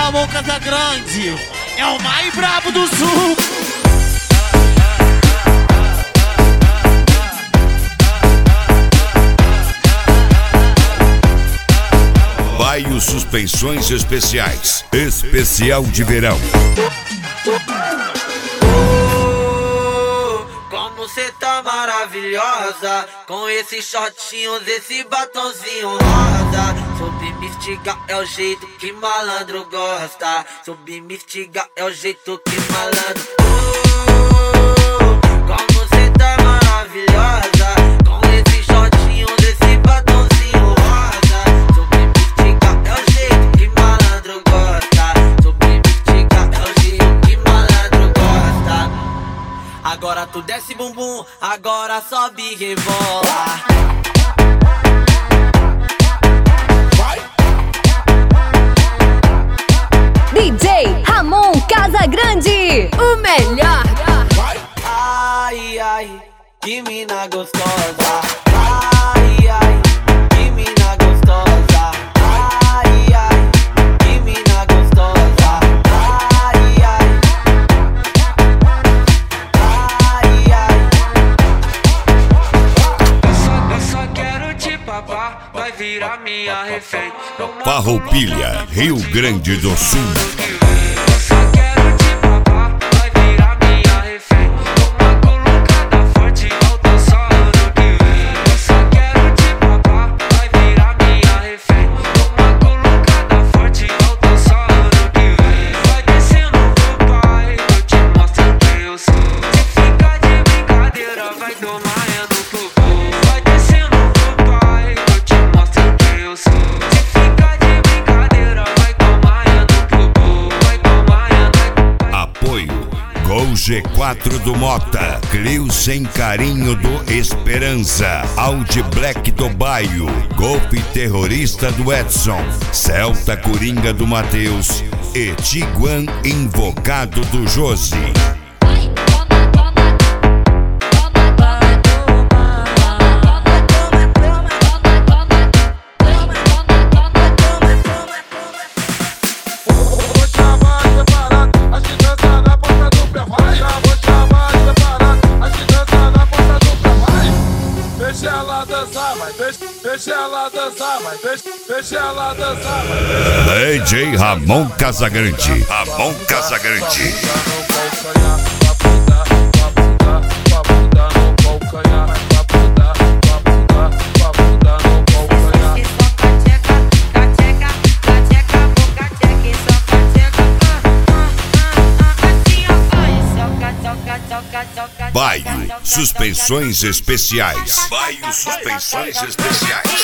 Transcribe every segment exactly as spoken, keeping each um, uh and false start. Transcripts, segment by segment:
Ramon Casagrande é o mais brabo do sul. Baio Suspensões Especiais, especial de verão. Como cê tá maravilhosa, com esses shortinhos, esse batonzinho rosa. Soube me estigar, é o jeito que malandro gosta. Soube me estigar, é o jeito que malandro. Oh, como cê tá maravilhosa, com esses shortinhos, esse batonzinho rosa. Soube me estigar, é o jeito que malandro gosta. Soube me estigar, é o jeito que malandro gosta. Agora tu desce bumbum, agora sobe e rebola. D J Ramon Casagrande, o melhor. Ai, ai, que mina gostosa. Ai, ai, que mina gostosa. Ai, ai, que mina gostosa. Ai, ai, ai, ai. Eu só, eu só quero te papar, vai virar minha refém. Farroupilha, Rio Grande do Sul. Eu só quero te papar, vai virar minha refém. Uma colocada forte, alta só ano que vem. Eu só quero te papar, vai virar minha refém. Uma colocada forte, alta só ano que vem. Vai descendo pro pai, eu te mostro quem eu sou. Se ficar de brincadeira, vai tomar é no cocô. Vai descendo pro pai, eu te mostro quem eu sou. Se ficar de brincadeira, vai tomar é no cocô. Vai tomar é no... Apoio Gol G quatro do Mota, Clio Sem Carinho do Esperança, Audi Black do Baio, Golf Terrorista do Edson, Celta Coringa do Matheus e Tiguan Invocado do Josi. Deixa ela dançar, vai, deixa, deixa ela dançar, vai, deixa, deixa ela dançar, vai. D J Ramon Casagrande, Ramon Casagrande. Baio Suspensões Especiais. Baio Suspensões Especiais.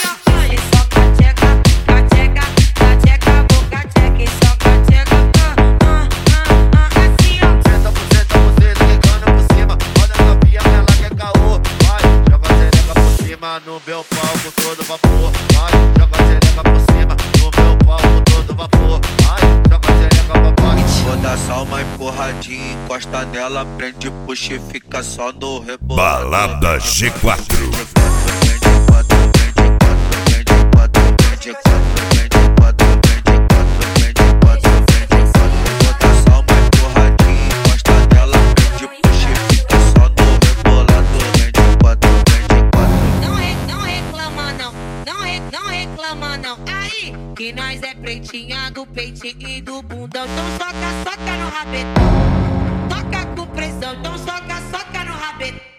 No meu palco todo vapor, vai, joga a xereca por cima. No meu palco todo vapor, vai, joga a xereca pra baixo. Vou dar só uma empurradinha, encosta nela, prende, puxa e fica só no rebote. Balada G quatro. Que nós é pretinha do peitinho e do bundão. Então soca, soca no rabetão. Toca com pressão, então soca, soca no rabetão.